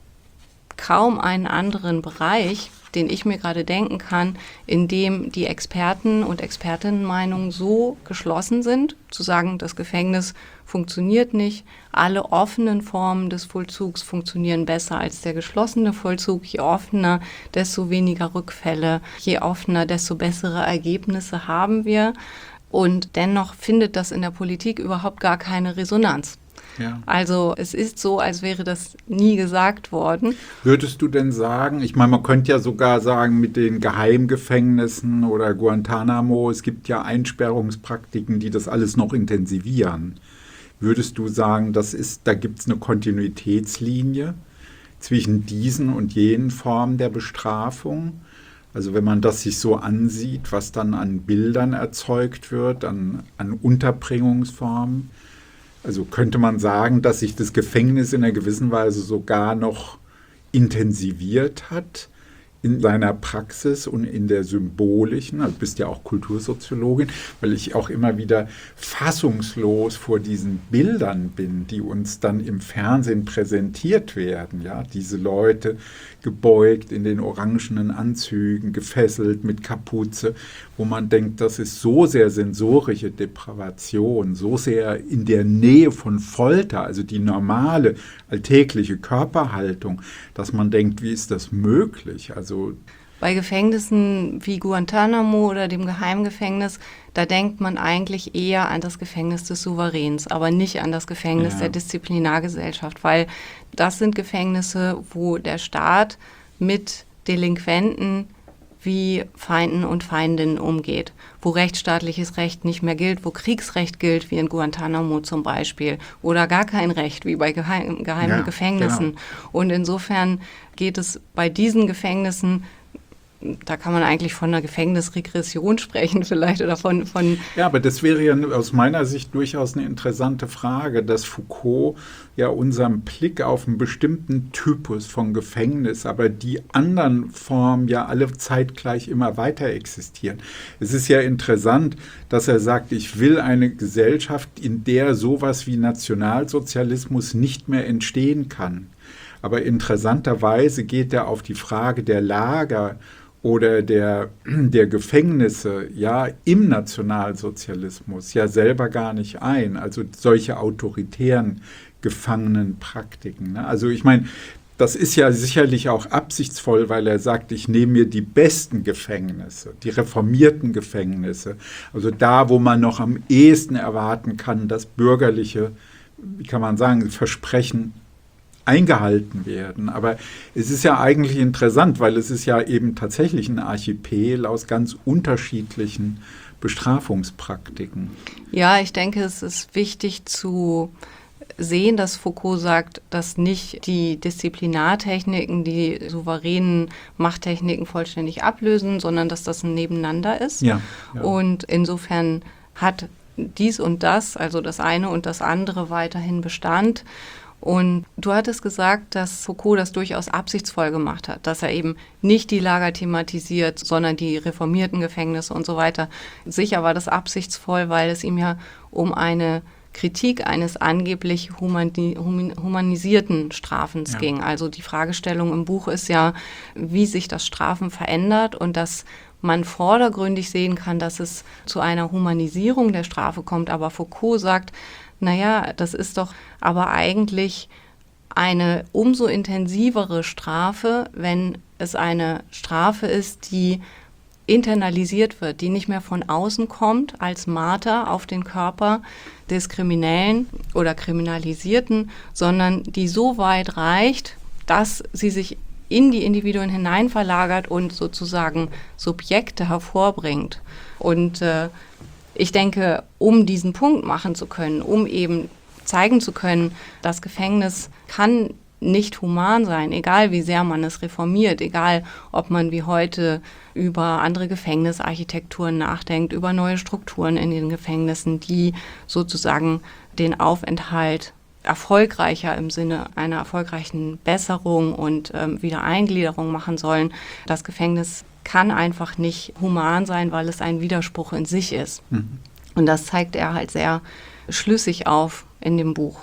kaum einen anderen Bereich, den ich mir gerade denken kann, in dem die Experten- und Expertinnenmeinungen so geschlossen sind, zu sagen, das Gefängnis funktioniert nicht, alle offenen Formen des Vollzugs funktionieren besser als der geschlossene Vollzug. Je offener, desto weniger Rückfälle, je offener, desto bessere Ergebnisse haben wir. Und dennoch findet das in der Politik überhaupt gar keine Resonanz. Ja. Also es ist so, als wäre das nie gesagt worden. Würdest du denn sagen, ich meine, man könnte ja sogar sagen, mit den Geheimgefängnissen oder Guantanamo, es gibt ja Einsperrungspraktiken, die das alles noch intensivieren. Würdest du sagen, das ist, da gibt es eine Kontinuitätslinie zwischen diesen und jenen Formen der Bestrafung? Also wenn man das sich so ansieht, was dann an Bildern erzeugt wird, an, an Unterbringungsformen, also könnte man sagen, dass sich das Gefängnis in einer gewissen Weise sogar noch intensiviert hat in seiner Praxis und in der symbolischen, also du bist ja auch Kultursoziologin, weil ich auch immer wieder fassungslos vor diesen Bildern bin, die uns dann im Fernsehen präsentiert werden, ja, diese Leute gebeugt in den orangenen Anzügen, gefesselt mit Kapuze, wo man denkt, das ist so sehr sensorische Depravation, so sehr in der Nähe von Folter, also die normale alltägliche Körperhaltung, dass man denkt, wie ist das möglich? Also bei Gefängnissen wie Guantanamo oder dem Geheimgefängnis, da denkt man eigentlich eher an das Gefängnis des Souveräns, aber nicht an das Gefängnis ja. der Disziplinargesellschaft, weil das sind Gefängnisse, wo der Staat mit Delinquenten wie Feinden und Feindinnen umgeht, wo rechtsstaatliches Recht nicht mehr gilt, wo Kriegsrecht gilt, wie in Guantanamo zum Beispiel, oder gar kein Recht, wie bei geheim, geheimen ja, Gefängnissen. Genau. Und insofern geht es bei diesen Gefängnissen, da kann man eigentlich von einer Gefängnisregression sprechen vielleicht oder von, von... Ja, aber das wäre ja aus meiner Sicht durchaus eine interessante Frage, dass Foucault ja unseren Blick auf einen bestimmten Typus von Gefängnis, aber die anderen Formen ja alle zeitgleich immer weiter existieren. Es ist ja interessant, dass er sagt, ich will eine Gesellschaft, in der sowas wie Nationalsozialismus nicht mehr entstehen kann. Aber interessanterweise geht er auf die Frage der Lager oder der, der Gefängnisse ja im Nationalsozialismus ja selber gar nicht ein, also solche autoritären Gefangenenpraktiken. Ne? Also ich meine, das ist ja sicherlich auch absichtsvoll, weil er sagt, ich nehme mir die besten Gefängnisse, die reformierten Gefängnisse, also da, wo man noch am ehesten erwarten kann, dass bürgerliche, wie kann man sagen, Versprechen eingehalten werden. Aber es ist ja eigentlich interessant, weil es ist ja eben tatsächlich ein Archipel aus ganz unterschiedlichen Bestrafungspraktiken. Ja, ich denke, es ist wichtig zu sehen, dass Foucault sagt, dass nicht die Disziplinartechniken die souveränen Machttechniken vollständig ablösen, sondern dass das ein Nebeneinander ist. Ja, ja. Und insofern hat dies und das, also das eine und das andere, weiterhin Bestand. Und du hattest gesagt, dass Foucault das durchaus absichtsvoll gemacht hat, dass er eben nicht die Lager thematisiert, sondern die reformierten Gefängnisse und so weiter. Sicher war das absichtsvoll, weil es ihm ja um eine Kritik eines angeblich humani- humanisierten Strafens ja. ging. Also die Fragestellung im Buch ist ja, wie sich das Strafen verändert und dass man vordergründig sehen kann, dass es zu einer Humanisierung der Strafe kommt. Aber Foucault sagt, naja, das ist doch aber eigentlich eine umso intensivere Strafe, wenn es eine Strafe ist, die internalisiert wird, die nicht mehr von außen kommt als Marter auf den Körper des Kriminellen oder Kriminalisierten, sondern die so weit reicht, dass sie sich in die Individuen hineinverlagert und sozusagen Subjekte hervorbringt. Und äh, ich denke, um diesen Punkt machen zu können, um eben zeigen zu können, das Gefängnis kann nicht human sein, egal wie sehr man es reformiert, egal ob man wie heute über andere Gefängnisarchitekturen nachdenkt, über neue Strukturen in den Gefängnissen, die sozusagen den Aufenthalt erfolgreicher im Sinne einer erfolgreichen Besserung und ähm, Wiedereingliederung machen sollen. Das Gefängnis kann einfach nicht human sein, weil es ein Widerspruch in sich ist. Mhm. Und das zeigt er halt sehr schlüssig auf in dem Buch.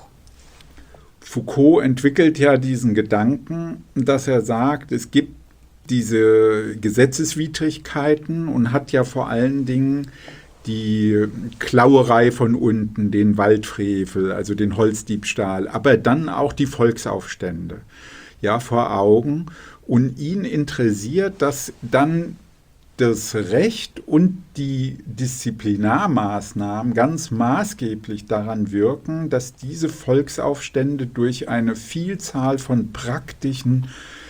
Foucault entwickelt ja diesen Gedanken, dass er sagt, es gibt diese Gesetzeswidrigkeiten und hat ja vor allen Dingen die Klauerei von unten, den Waldfrevel, also den Holzdiebstahl, aber dann auch die Volksaufstände ja, vor Augen. Und ihn interessiert, dass dann das Recht und die Disziplinarmaßnahmen ganz maßgeblich daran wirken, dass diese Volksaufstände durch eine Vielzahl von praktischen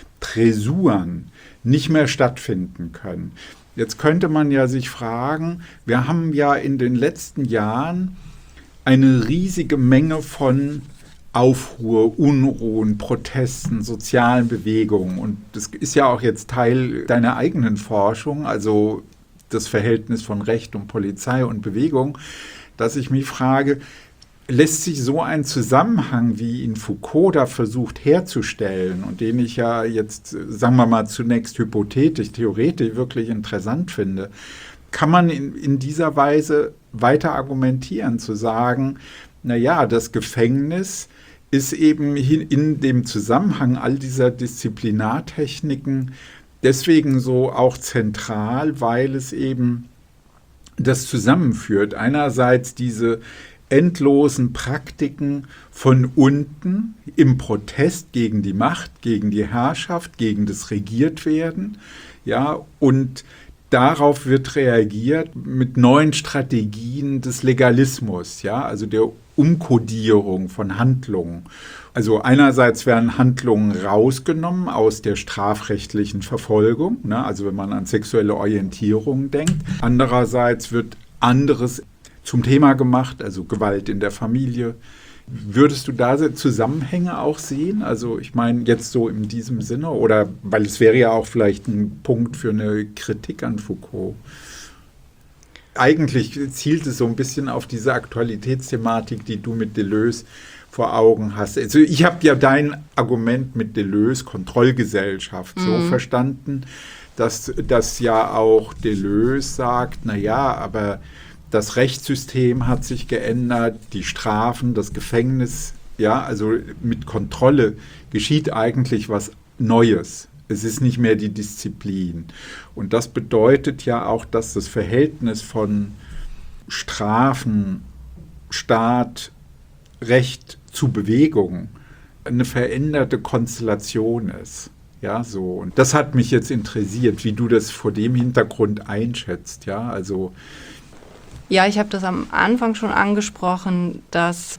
Träsuren nicht mehr stattfinden können. Jetzt könnte man ja sich fragen, wir haben ja in den letzten Jahren eine riesige Menge von Aufruhr, Unruhen, Protesten, sozialen Bewegungen. Und das ist ja auch jetzt Teil deiner eigenen Forschung, also das Verhältnis von Recht und Polizei und Bewegung, dass ich mich frage, lässt sich so ein Zusammenhang, wie ihn Foucault da versucht herzustellen und den ich ja jetzt, sagen wir mal, zunächst hypothetisch, theoretisch wirklich interessant finde, kann man in, in dieser Weise weiter argumentieren, zu sagen, naja, das Gefängnis ist eben in dem Zusammenhang all dieser Disziplinartechniken deswegen so auch zentral, weil es eben das zusammenführt. Einerseits diese endlosen Praktiken von unten im Protest gegen die Macht, gegen die Herrschaft, gegen das Regiertwerden, ja, und darauf wird reagiert mit neuen Strategien des Legalismus, ja, also der Umkodierung von Handlungen. Also einerseits werden Handlungen rausgenommen aus der strafrechtlichen Verfolgung, ne, also wenn man an sexuelle Orientierung denkt. Andererseits wird anderes zum Thema gemacht, also Gewalt in der Familie. Würdest du da Zusammenhänge auch sehen? Also ich meine jetzt so in diesem Sinne, oder weil es wäre ja auch vielleicht ein Punkt für eine Kritik an Foucault. Eigentlich zielt es so ein bisschen auf diese Aktualitätsthematik, die du mit Deleuze vor Augen hast. Also ich habe ja dein Argument mit Deleuze, Kontrollgesellschaft, mhm. so verstanden, dass, dass ja auch Deleuze sagt, naja, aber das Rechtssystem hat sich geändert, die Strafen, das Gefängnis, ja, also mit Kontrolle geschieht eigentlich was Neues. Es ist nicht mehr die Disziplin. Und das bedeutet ja auch, dass das Verhältnis von Strafen, Staat, Recht zu Bewegung eine veränderte Konstellation ist. Ja, so. Und das hat mich jetzt interessiert, wie du das vor dem Hintergrund einschätzt. Ja, also Ja, ich habe das am Anfang schon angesprochen, dass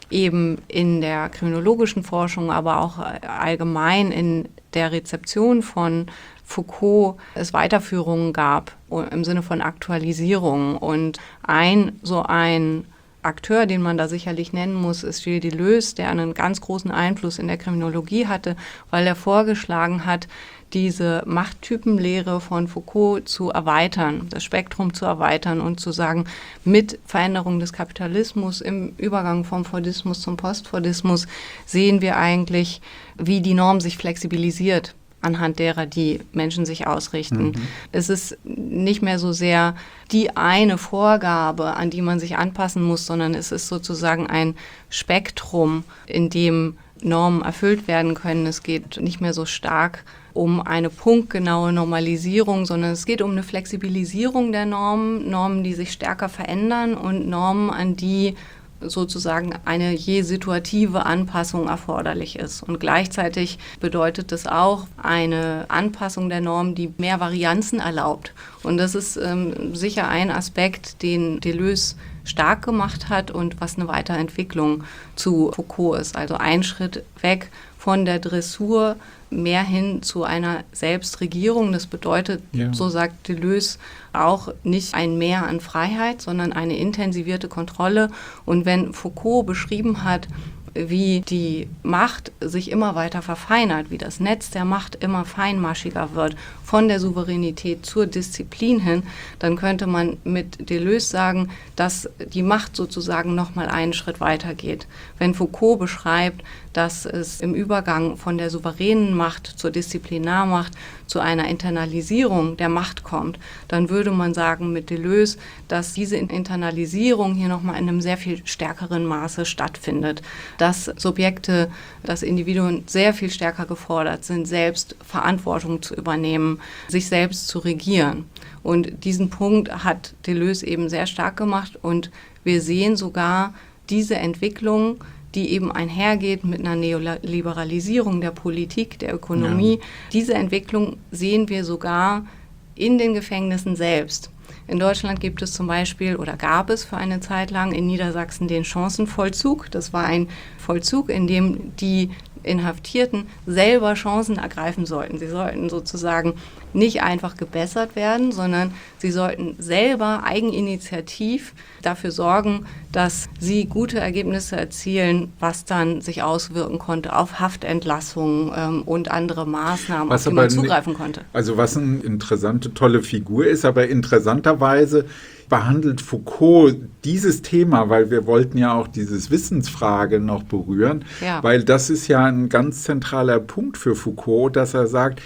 eben in der kriminologischen Forschung, aber auch allgemein in der Rezeption von Foucault es Weiterführungen gab im Sinne von Aktualisierung. Und ein so ein Akteur, den man da sicherlich nennen muss, ist Gilles Deleuze, der einen ganz großen Einfluss in der Kriminologie hatte, weil er vorgeschlagen hat, diese Machttypenlehre von Foucault zu erweitern, das Spektrum zu erweitern und zu sagen, mit Veränderung des Kapitalismus im Übergang vom Fordismus zum Postfordismus sehen wir eigentlich, wie die Norm sich flexibilisiert, anhand derer die Menschen sich ausrichten. Mhm. Es ist nicht mehr so sehr die eine Vorgabe, an die man sich anpassen muss, sondern es ist sozusagen ein Spektrum, in dem Normen erfüllt werden können. Es geht nicht mehr so stark um eine punktgenaue Normalisierung, sondern es geht um eine Flexibilisierung der Normen, Normen, die sich stärker verändern und Normen, an die sozusagen eine je situative Anpassung erforderlich ist. Und gleichzeitig bedeutet das auch eine Anpassung der Norm, die mehr Varianzen erlaubt. Und das ist ähm, sicher ein Aspekt, den Deleuze stark gemacht hat und was eine Weiterentwicklung zu Foucault ist. Also ein Schritt weg von der Dressur mehr hin zu einer Selbstregierung. Das bedeutet, ja. so sagt Deleuze, auch nicht ein Mehr an Freiheit, sondern eine intensivierte Kontrolle. Und wenn Foucault beschrieben hat, wie die Macht sich immer weiter verfeinert, wie das Netz der Macht immer feinmaschiger wird, von der Souveränität zur Disziplin hin, dann könnte man mit Deleuze sagen, dass die Macht sozusagen nochmal einen Schritt weiter geht. Wenn Foucault beschreibt, dass es im Übergang von der souveränen Macht zur Disziplinarmacht zu einer Internalisierung der Macht kommt, dann würde man sagen mit Deleuze, dass diese Internalisierung hier nochmal in einem sehr viel stärkeren Maße stattfindet. Dass Subjekte, dass Individuen sehr viel stärker gefordert sind, selbst Verantwortung zu übernehmen, sich selbst zu regieren. Und diesen Punkt hat Deleuze eben sehr stark gemacht und wir sehen sogar diese Entwicklung, die eben einhergeht mit einer Neoliberalisierung der Politik, der Ökonomie. Ja. Diese Entwicklung sehen wir sogar in den Gefängnissen selbst. In Deutschland gibt es zum Beispiel oder gab es für eine Zeit lang in Niedersachsen den Chancenvollzug. Das war ein Vollzug, in dem die Inhaftierten selber Chancen ergreifen sollten. Sie sollten sozusagen nicht einfach gebessert werden, sondern sie sollten selber eigeninitiativ dafür sorgen, dass sie gute Ergebnisse erzielen, was dann sich auswirken konnte auf Haftentlassungen ähm, und andere Maßnahmen, was auf die man zugreifen konnte. Also was eine interessante, tolle Figur ist, aber interessanterweise behandelt Foucault dieses Thema, weil wir wollten ja auch dieses Wissensfrage noch berühren, ja. weil das ist ja ein ganz zentraler Punkt für Foucault, dass er sagt,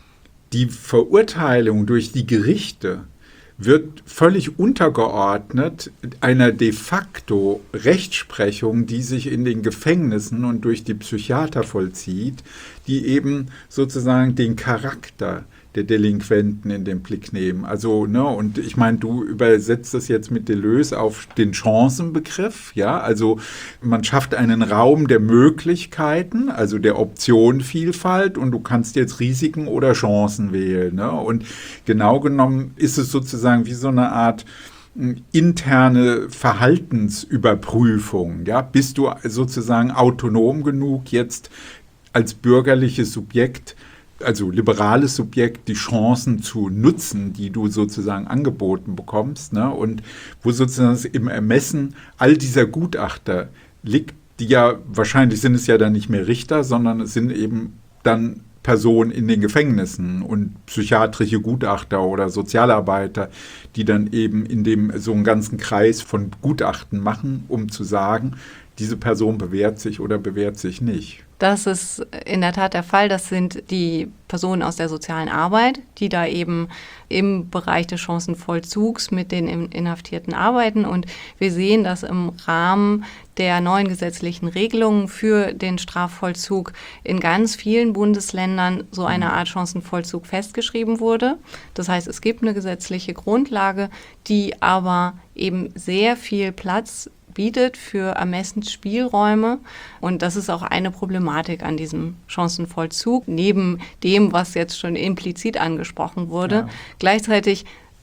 die Verurteilung durch die Gerichte wird völlig untergeordnet einer de facto Rechtsprechung, die sich in den Gefängnissen und durch die Psychiater vollzieht, die eben sozusagen den Charakter der Delinquenten in den Blick nehmen. Also, ne, und ich meine, du übersetzt das jetzt mit Deleuze auf den Chancenbegriff, ja, also man schafft einen Raum der Möglichkeiten, also der Optionenvielfalt und du kannst jetzt Risiken oder Chancen wählen, ne, und genau genommen ist es sozusagen wie so eine Art interne Verhaltensüberprüfung, ja, bist du sozusagen autonom genug, jetzt als bürgerliches Subjekt, also liberales Subjekt, die Chancen zu nutzen, die du sozusagen angeboten bekommst, ne? Und wo sozusagen im Ermessen all dieser Gutachter liegt, die ja, wahrscheinlich sind es ja dann nicht mehr Richter, sondern es sind eben dann Personen in den Gefängnissen und psychiatrische Gutachter oder Sozialarbeiter, die dann eben in dem so einen ganzen Kreis von Gutachten machen, um zu sagen, diese Person bewährt sich oder bewährt sich nicht. Das ist in der Tat der Fall. Das sind die Personen aus der sozialen Arbeit, die da eben im Bereich des Chancenvollzugs mit den Inhaftierten arbeiten. Und wir sehen, dass im Rahmen der neuen gesetzlichen Regelungen für den Strafvollzug in ganz vielen Bundesländern so eine Art Chancenvollzug festgeschrieben wurde. Das heißt, es gibt eine gesetzliche Grundlage, die aber eben sehr viel Platz bietet für Ermessensspielräume. Und das ist auch eine Problematik an diesem Chancenvollzug, neben dem, was jetzt schon implizit angesprochen wurde. Ja. Gleichzeitig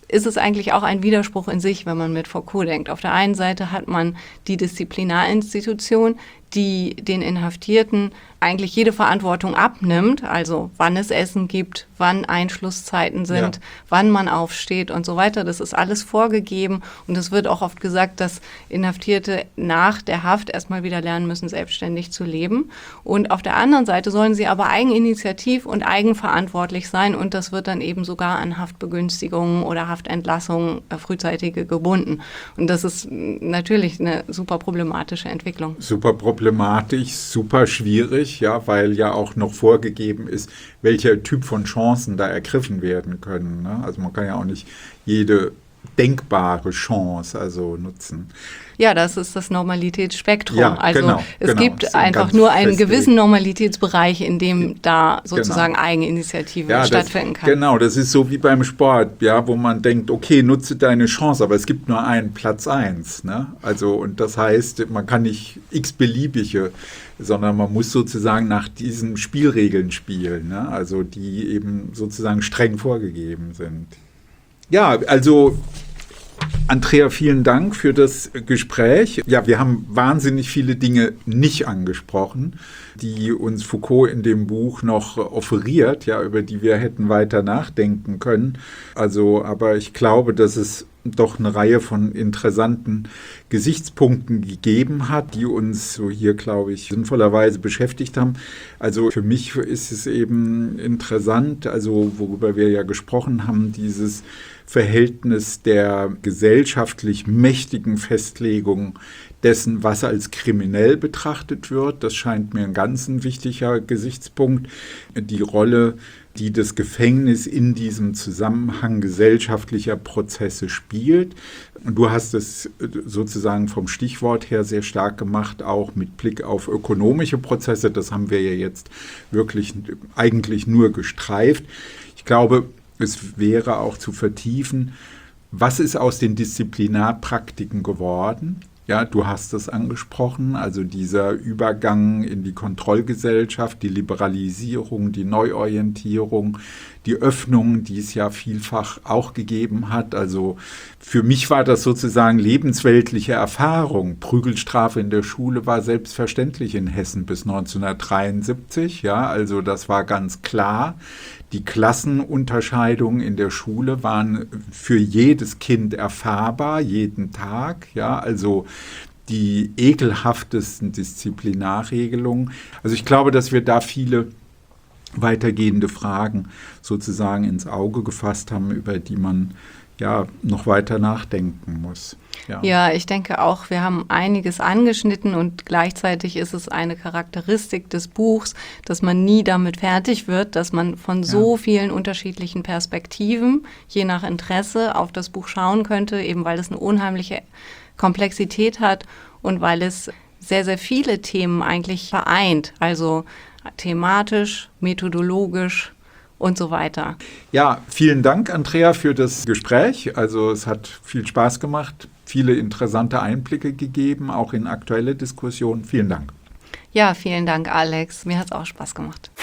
ist es eigentlich auch ein Widerspruch in sich, wenn man mit Foucault denkt. Auf der einen Seite hat man die Disziplinarinstitution, die den Inhaftierten eigentlich jede Verantwortung abnimmt, also wann es Essen gibt, wann Einschlusszeiten sind, ja. wann man aufsteht und so weiter. Das ist alles vorgegeben und es wird auch oft gesagt, dass Inhaftierte nach der Haft erstmal wieder lernen müssen, selbstständig zu leben. Und auf der anderen Seite sollen sie aber eigeninitiativ und eigenverantwortlich sein und das wird dann eben sogar an Haftbegünstigungen oder Haftentlassungen äh, frühzeitige gebunden. Und das ist natürlich eine super problematische Entwicklung. Super problematisch, super schwierig. Ja, weil ja auch noch vorgegeben ist, welcher Typ von Chancen da ergriffen werden können. Ne? Also man kann ja auch nicht jede denkbare Chance also nutzen. Ja, das ist das Normalitätsspektrum. Ja, also genau, es genau. gibt einfach nur einen festgelegt. gewissen Normalitätsbereich, in dem da sozusagen genau. Eigeninitiative ja, stattfinden das, kann. Genau, das ist so wie beim Sport, ja, wo man denkt, okay, nutze deine Chance, aber es gibt nur einen Platz eins. Ne? Also, und das heißt, man kann nicht x-beliebige, sondern man muss sozusagen nach diesen Spielregeln spielen, ne? Also die eben sozusagen streng vorgegeben sind. Ja, also Andrea, vielen Dank für das Gespräch. Ja, wir haben wahnsinnig viele Dinge nicht angesprochen, die uns Foucault in dem Buch noch offeriert, ja, über die wir hätten weiter nachdenken können. Also, aber ich glaube, dass es doch eine Reihe von interessanten Gesichtspunkten gegeben hat, die uns so hier, glaube ich, sinnvollerweise beschäftigt haben. Also für mich ist es eben interessant, also worüber wir ja gesprochen haben, dieses Verhältnis der gesellschaftlich mächtigen Festlegung dessen, was als kriminell betrachtet wird. Das scheint mir ein ganz ein wichtiger Gesichtspunkt. Die Rolle, die das Gefängnis in diesem Zusammenhang gesellschaftlicher Prozesse spielt. Du hast es sozusagen vom Stichwort her sehr stark gemacht, auch mit Blick auf ökonomische Prozesse. Das haben wir ja jetzt wirklich eigentlich nur gestreift. Ich glaube, es wäre auch zu vertiefen, was ist aus den Disziplinarpraktiken geworden? Ja, du hast es angesprochen, also dieser Übergang in die Kontrollgesellschaft, die Liberalisierung, die Neuorientierung, die Öffnung, die es ja vielfach auch gegeben hat. Also für mich war das sozusagen lebensweltliche Erfahrung. Prügelstrafe in der Schule war selbstverständlich in Hessen bis neunzehnhundertdreiundsiebzig. Ja, also das war ganz klar. Die Klassenunterscheidungen in der Schule waren für jedes Kind erfahrbar, jeden Tag. Ja, also die ekelhaftesten Disziplinarregelungen. Also ich glaube, dass wir da viele weitergehende Fragen sozusagen ins Auge gefasst haben, über die man ja noch weiter nachdenken muss. Ja. ja, ich denke auch, wir haben einiges angeschnitten und gleichzeitig ist es eine Charakteristik des Buchs, dass man nie damit fertig wird, dass man von so ja. vielen unterschiedlichen Perspektiven, je nach Interesse, auf das Buch schauen könnte, eben weil es eine unheimliche Komplexität hat und weil es sehr, sehr viele Themen eigentlich vereint, also thematisch, methodologisch und so weiter. Ja, vielen Dank, Andrea, für das Gespräch. Also es hat viel Spaß gemacht, viele interessante Einblicke gegeben, auch in aktuelle Diskussionen. Vielen Dank. Ja, vielen Dank, Alex. Mir hat es auch Spaß gemacht.